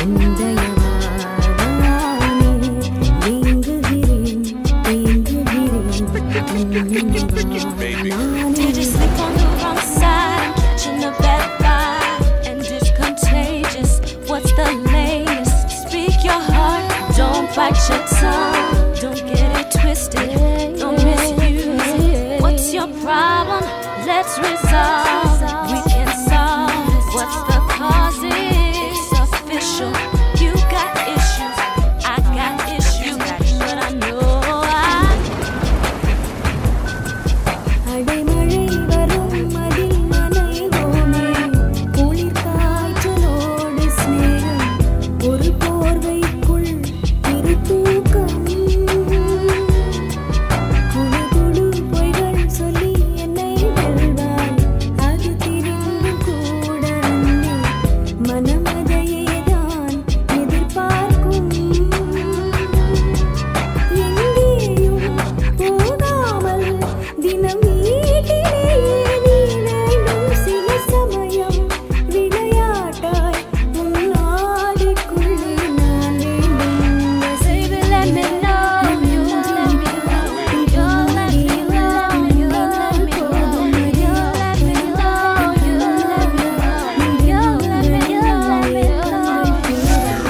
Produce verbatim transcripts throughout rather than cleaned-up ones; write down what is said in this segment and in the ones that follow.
Did you sleep on the wrong side? I'm catching a bad vibe, and it's contagious. What's the latest? Speak your heart, don't bite your tongue. Don't get it twisted, don't misuse it. What's your problem? Let's resolve. We can solve it. What's the cause? It's official. You got issues, I got issues, but I know I. அடைமழை வரும் அதில் நனைவோமே, குளிர் காய்ச்சலோடு ஸ்நேகம், ஒரு போர்வைக்குள் இரு தூக்கம். குடு குடு பொய்கள் சொல்லி என்னை வெல்வாய், அது திரிந்தும் கூட அன்னே மனம் அதையேதான் எதிர்பார்க்கும். எங்கேயும் போகாமல் தினம் வீட்டிலேயே நீ வேண்டும். சில சமயம் விளையாட்டாய் உன் ஆடைக்குள்ளே நான் வேண்டும். Baby, let me love you, let me love you, you let me love you, let me love you, you let me love you, let me love you, you let me love you, let me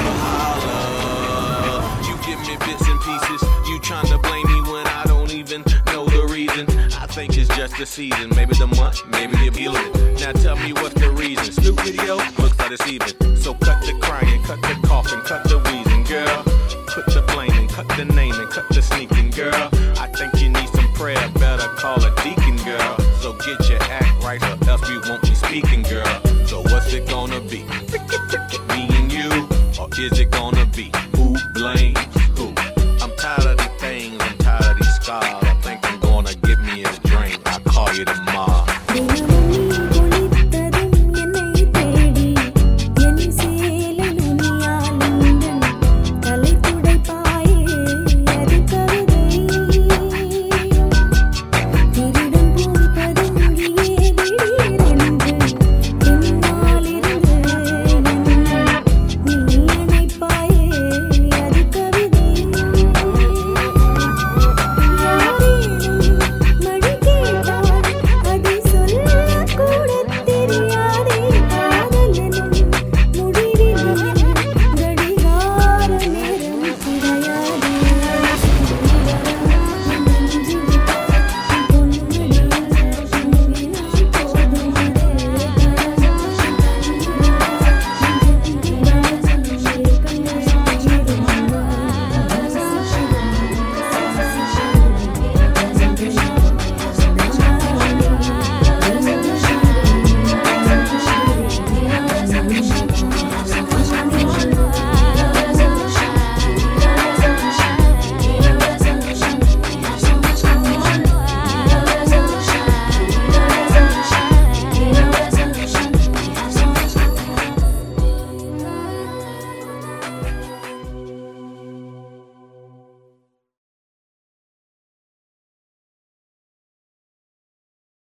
love you. You give me bits and pieces. You tryna blame me when I don't even know the reason. I think it's just the season, maybe the month, maybe you're feeling it. Now tell me what's the reason. Snoop video looks like it's even. So cut the crying, cut the coughing, cut the wheezing, girl. Put the blaming, cut the naming, cut the sneaking, girl. I think you need some prayer, better call a deacon, girl. So get your act right or else we won't be speaking, girl. So what's it gonna be? Me and you, or is it gonna